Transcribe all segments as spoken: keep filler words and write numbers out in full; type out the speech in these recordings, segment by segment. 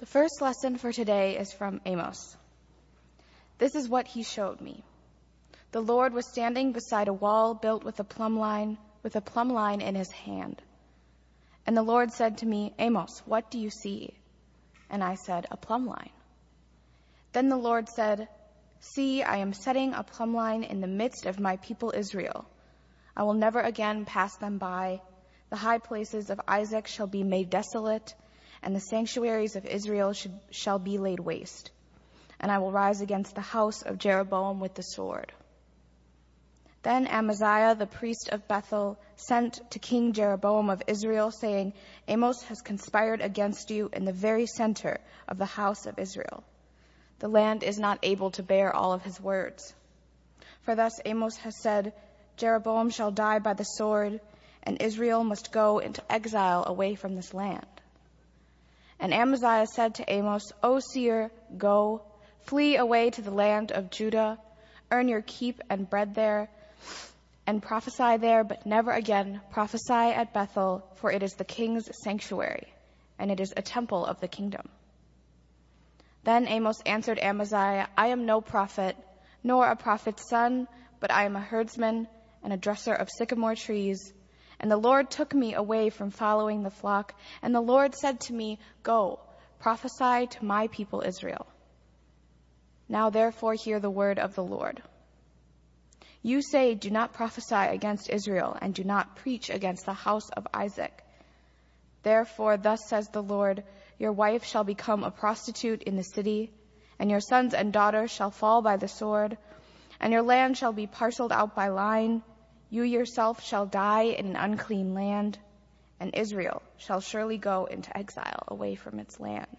The first lesson for today is from Amos. This is what he showed me. The Lord was standing beside a wall built with a plumb line, with a plumb line in his hand. And the Lord said to me, Amos, what do you see? And I said, a plumb line. Then the Lord said, see, I am setting a plumb line in the midst of my people Israel. I will never again pass them by. The high places of Isaac shall be made desolate, and the sanctuaries of Israel should, shall be laid waste. And I will rise against the house of Jeroboam with the sword. Then Amaziah, the priest of Bethel, sent to King Jeroboam of Israel, saying, Amos has conspired against you in the very center of the house of Israel. The land is not able to bear all of his words. For thus Amos has said, Jeroboam shall die by the sword, and Israel must go into exile away from this land. And Amaziah said to Amos, O seer, go, flee away to the land of Judah, earn your keep and bread there, and prophesy there, but never again prophesy at Bethel, for it is the king's sanctuary, and it is a temple of the kingdom. Then Amos answered Amaziah, I am no prophet, nor a prophet's son, but I am a herdsman and a dresser of sycamore trees. And the Lord took me away from following the flock, and the Lord said to me, go, prophesy to my people Israel. Now therefore hear the word of the Lord. You say, do not prophesy against Israel, and do not preach against the house of Isaac. Therefore thus says the Lord, your wife shall become a prostitute in the city, and your sons and daughters shall fall by the sword, and your land shall be parceled out by line. You yourself shall die in an unclean land, and Israel shall surely go into exile away from its land.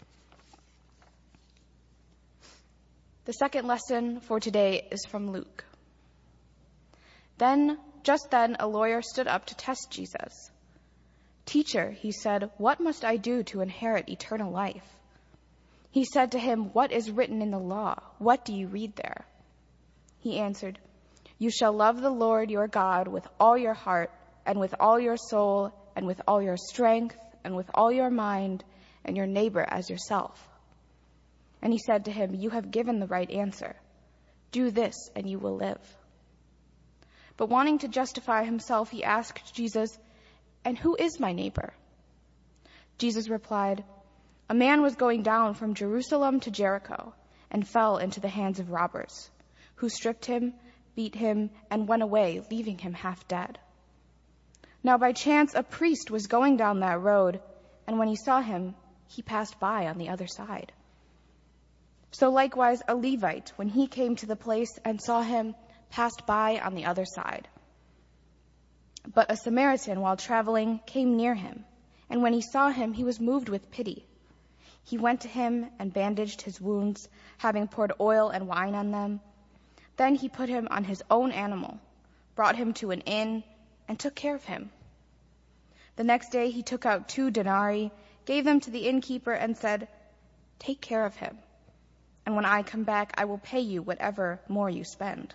The second lesson for today is from Luke. Then, just then, a lawyer stood up to test Jesus. Teacher, he said, what must I do to inherit eternal life? He said to him, what is written in the law? What do you read there? He answered, you shall love the Lord your God with all your heart, and with all your soul, and with all your strength, and with all your mind, and your neighbor as yourself. And he said to him, you have given the right answer. Do this, and you will live. But wanting to justify himself, he asked Jesus, and who is my neighbor? Jesus replied, a man was going down from Jerusalem to Jericho, and fell into the hands of robbers, who stripped him, beat him, and went away, leaving him half dead. Now by chance a priest was going down that road, and when he saw him, he passed by on the other side. So likewise a Levite, when he came to the place and saw him, passed by on the other side. But a Samaritan, while traveling, came near him, and when he saw him, he was moved with pity. He went to him and bandaged his wounds, having poured oil and wine on them. Then he put him on his own animal, brought him to an inn, and took care of him. The next day he took out two denarii, gave them to the innkeeper, and said, take care of him, and when I come back I will pay you whatever more you spend.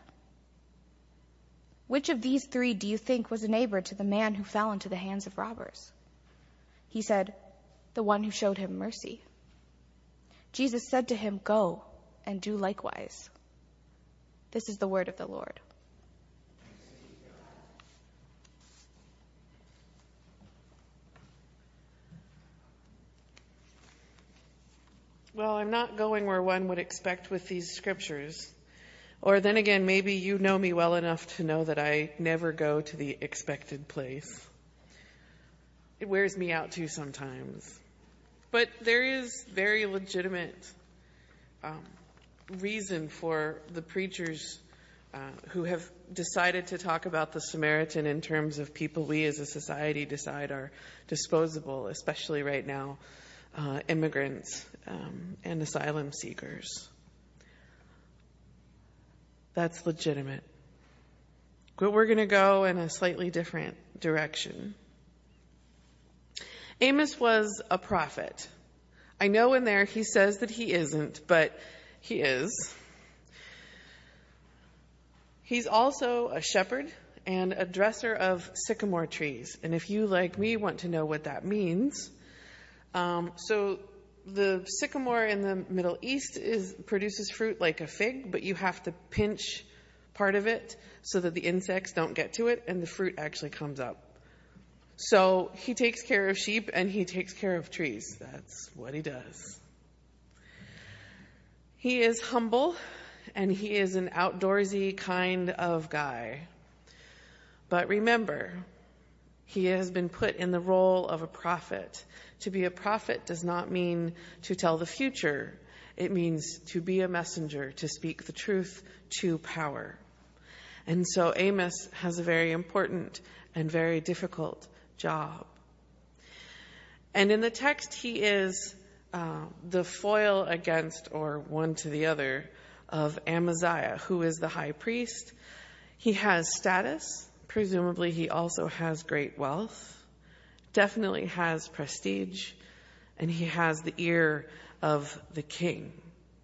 Which of these three do you think was a neighbor to the man who fell into the hands of robbers? He said, the one who showed him mercy. Jesus said to him, go and do likewise. This is the word of the Lord. Well, I'm not going where one would expect with these scriptures. Or then again, maybe you know me well enough to know that I never go to the expected place. It wears me out too sometimes. But there is very legitimate um, reason for the preachers uh, who have decided to talk about the Samaritan in terms of people we as a society decide are disposable, especially right now, uh, immigrants um, and asylum seekers. That's legitimate. But we're going to go in a slightly different direction. Amos was a prophet. I know in there he says that he isn't, but he is. He's also a shepherd and a dresser of sycamore trees. And if you, like me, want to know what that means, um, so the sycamore in the Middle East is produces fruit like a fig, but you have to pinch part of it so that the insects don't get to it, and the fruit actually comes up. So he takes care of sheep and he takes care of trees. That's what he does. He is humble and he is an outdoorsy kind of guy. But remember, he has been put in the role of a prophet. To be a prophet does not mean to tell the future. It means to be a messenger, to speak the truth to power. And so Amos has a very important and very difficult job. And in the text, he is uh, the foil against, or one to the other, of Amaziah, who is the high priest. He has status. Presumably, he also has great wealth. Definitely has prestige. And he has the ear of the king.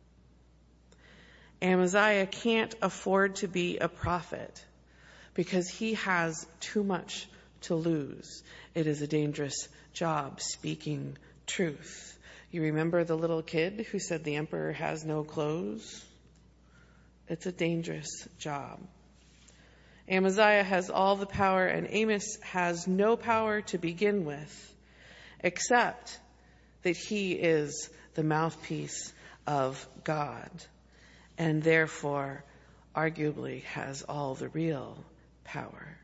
Amaziah can't afford to be a prophet because he has too much to lose. It is a dangerous job speaking truth. You remember the little kid who said the emperor has no clothes? It's a dangerous job. Amaziah has all the power and Amos has no power to begin with, except that he is the mouthpiece of God and therefore arguably has all the real power.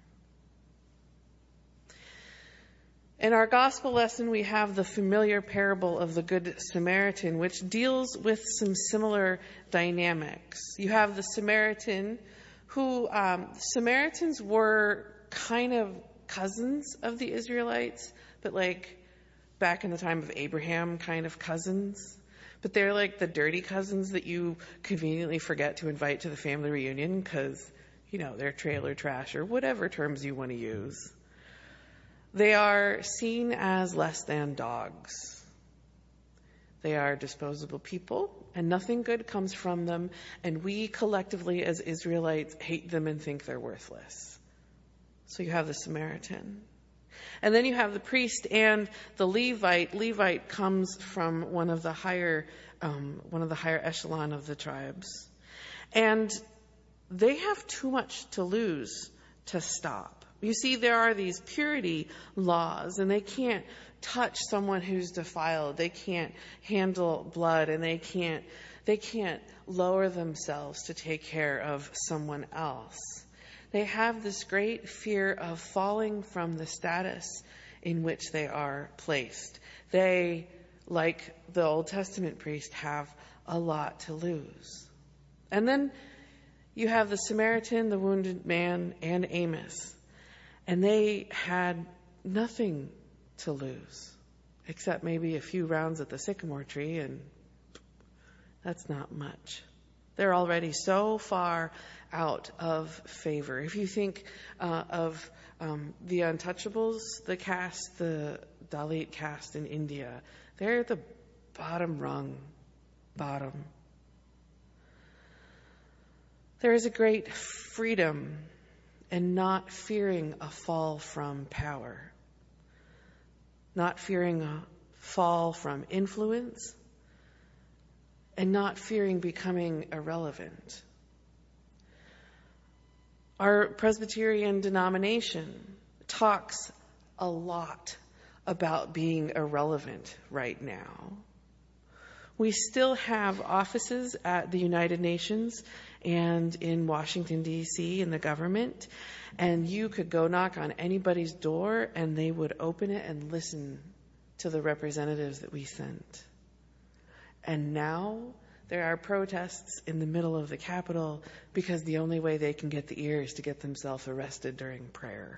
In our gospel lesson, we have the familiar parable of the Good Samaritan, which deals with some similar dynamics. You have the Samaritan who, um, Samaritans were kind of cousins of the Israelites, but like back in the time of Abraham, kind of cousins. But they're like the dirty cousins that you conveniently forget to invite to the family reunion because, you know, they're trailer trash or whatever terms you want to use. They are seen as less than dogs. They are disposable people, and nothing good comes from them, and we collectively as Israelites hate them and think they're worthless. So you have the Samaritan. And then you have the priest and the Levite. Levite comes from one of the higher, um, one of the higher echelon of the tribes. And they have too much to lose to stop. You see, there are these purity laws, and they can't touch someone who's defiled. They can't handle blood, and they can't they can't lower themselves to take care of someone else. They have this great fear of falling from the status in which they are placed. They, like the Old Testament priest, have a lot to lose. And then you have the Samaritan, the wounded man, and Amos. And they had nothing to lose, except maybe a few rounds at the sycamore tree, and that's not much. They're already so far out of favor. If you think uh, of um, the Untouchables, the caste, the Dalit caste in India, they're the bottom rung, bottom. There is a great freedom and not fearing a fall from power, not fearing a fall from influence, and not fearing becoming irrelevant. Our Presbyterian denomination talks a lot about being irrelevant right now. We still have offices at the United Nations and in Washington, D C in the government, and you could go knock on anybody's door and they would open it and listen to the representatives that we sent. And now there are protests in the middle of the Capitol because the only way they can get the ear is to get themselves arrested during prayer.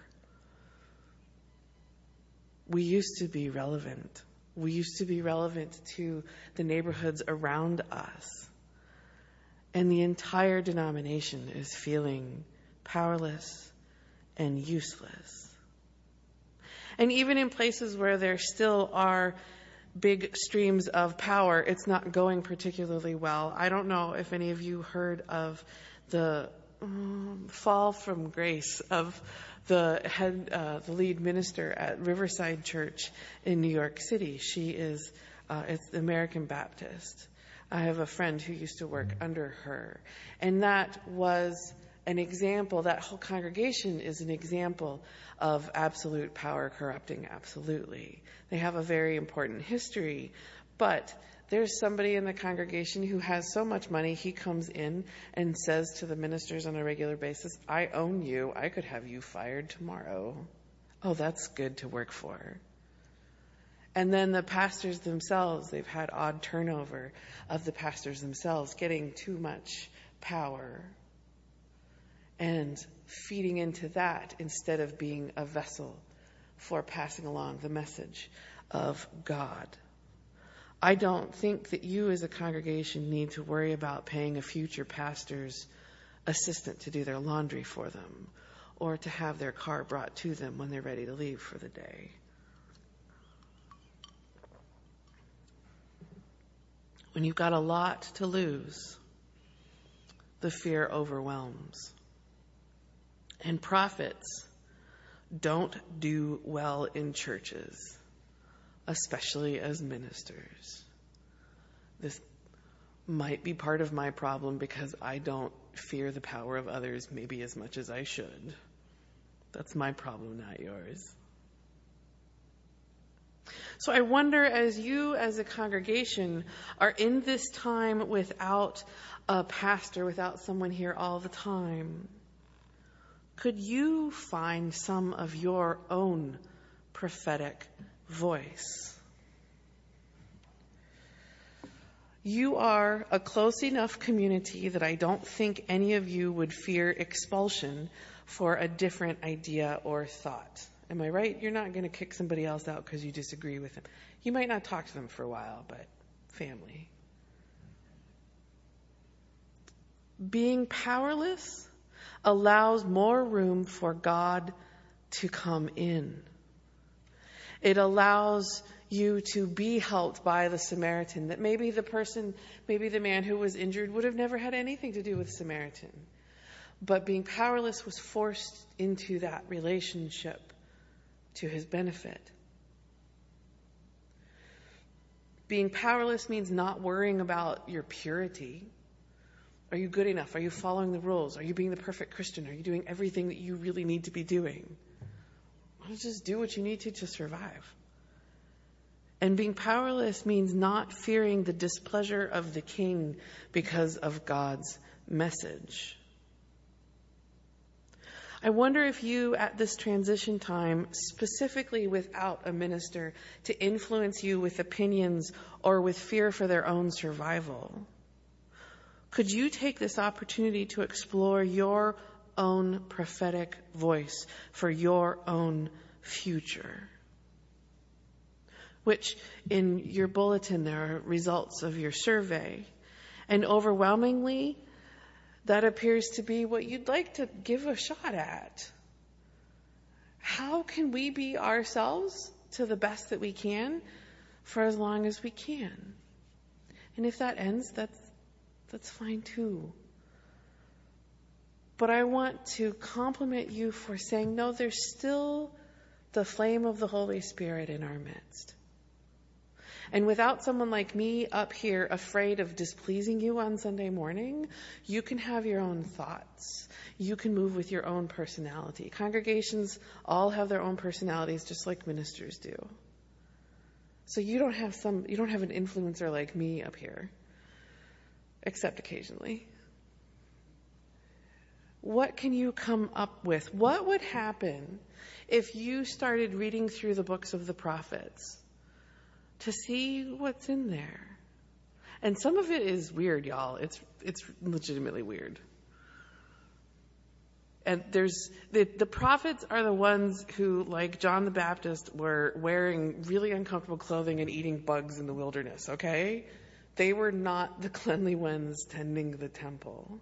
We used to be relevant. We used to be relevant to the neighborhoods around us. And the entire denomination is feeling powerless and useless. And even in places where there still are big streams of power, it's not going particularly well. I don't know if any of you heard of the um, fall from grace of the head, uh, the lead minister at Riverside Church in New York City. She is Uh, it's the American Baptist. I have a friend who used to work under her. And that was an example, that whole congregation is an example of absolute power corrupting absolutely. They have a very important history, but there's somebody in the congregation who has so much money, he comes in and says to the ministers on a regular basis, I own you, I could have you fired tomorrow. Oh, that's good to work for. And then the pastors themselves, they've had odd turnover of the pastors themselves getting too much power and feeding into that instead of being a vessel for passing along the message of God. I don't think that you as a congregation need to worry about paying a future pastor's assistant to do their laundry for them or to have their car brought to them when they're ready to leave for the day. When you've got a lot to lose, the fear overwhelms. And prophets don't do well in churches, especially as ministers. This might be part of my problem because I don't fear the power of others maybe as much as I should. That's my problem, not yours. So I wonder, as you as a congregation are in this time without a pastor, without someone here all the time, could you find some of your own prophetic voice? You are a close enough community that I don't think any of you would fear expulsion for a different idea or thought. Am I right? You're not going to kick somebody else out because you disagree with them. You might not talk to them for a while, but family. Being powerless allows more room for God to come in. It allows you to be helped by the Samaritan, that maybe the person, maybe the man who was injured would have never had anything to do with Samaritan. But being powerless was forced into that relationship to his benefit. Being powerless means not worrying about your purity. Are you good enough? Are you following the rules? Are you being the perfect Christian? Are you doing everything that you really need to be doing? Well, just do what you need to to survive. And being powerless means not fearing the displeasure of the king because of God's message. I wonder if you, at this transition time, specifically without a minister to influence you with opinions or with fear for their own survival, could you take this opportunity to explore your own prophetic voice for your own future? Which, in your bulletin, there are results of your survey. And overwhelmingly, that appears to be what you'd like to give a shot at. How can we be ourselves to the best that we can for as long as we can? And if that ends, that's that's fine too. But I want to compliment you for saying, no, there's still the flame of the Holy Spirit in our midst. And without someone like me up here afraid of displeasing you on Sunday morning, you can have your own thoughts. You can move with your own personality. Congregations all have their own personalities, just like ministers do. So you don't have some, you don't have an influencer like me up here, except occasionally. What can you come up with? What would happen if you started reading through the books of the prophets to see what's in there? And some of it is weird, y'all. It's it's legitimately weird. And there's the, the prophets are the ones who, like John the Baptist, were wearing really uncomfortable clothing and eating bugs in the wilderness, okay? They were not the cleanly ones tending the temple.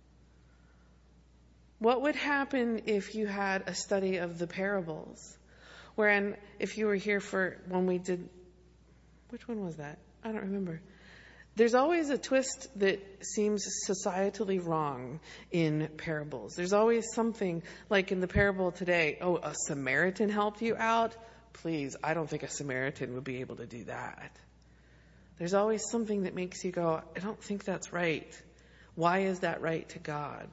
What would happen if you had a study of the parables? Wherein, if you were here for when we did, which one was that? I don't remember. There's always a twist that seems societally wrong in parables. There's always something, like in the parable today, oh, a Samaritan helped you out? Please, I don't think a Samaritan would be able to do that. There's always something that makes you go, I don't think that's right. Why is that right to God?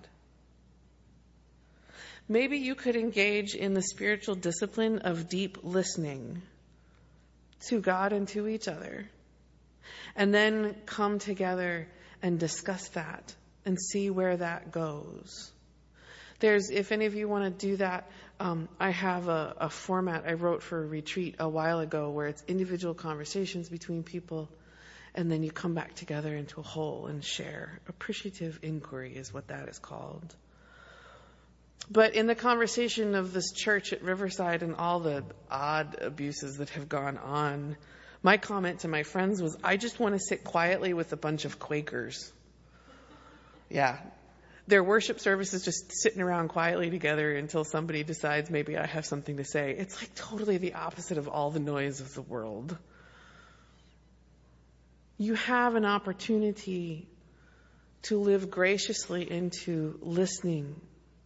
Maybe you could engage in the spiritual discipline of deep listening to God and to each other, and then come together and discuss that and see where that goes. There's, if any of you want to do that, um, I have a, a format I wrote for a retreat a while ago where it's individual conversations between people, and then you come back together into a whole and share. Appreciative inquiry is what that is called. But in the conversation of this church at Riverside and all the odd abuses that have gone on, my comment to my friends was, I just want to sit quietly with a bunch of Quakers. Yeah. Their worship service is just sitting around quietly together until somebody decides maybe I have something to say. It's like totally the opposite of all the noise of the world. You have an opportunity to live graciously into listening.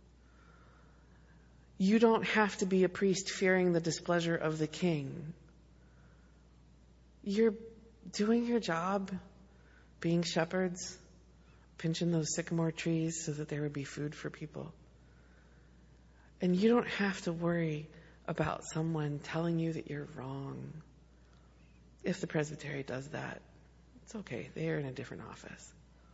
You don't have to be a priest fearing the displeasure of the king. You're doing your job, being shepherds, pinching those sycamore trees so that there would be food for people. And you don't have to worry about someone telling you that you're wrong. If the presbytery does that, it's okay. They are in a different office.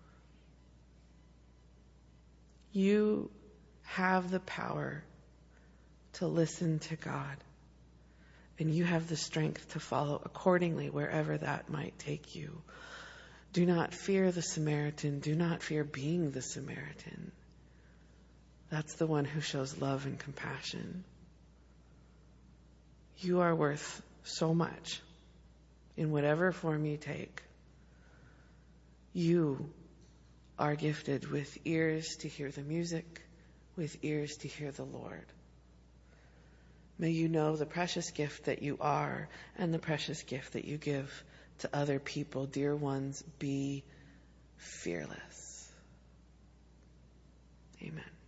You have the power to listen to God, and you have the strength to follow accordingly wherever that might take you. Do not fear the Samaritan. Do not fear being the Samaritan. That's the one who shows love and compassion. You are worth so much in whatever form you take. You are gifted with ears to hear the music, with ears to hear the Lord. May you know the precious gift that you are and the precious gift that you give to other people. Dear ones, be fearless. Amen.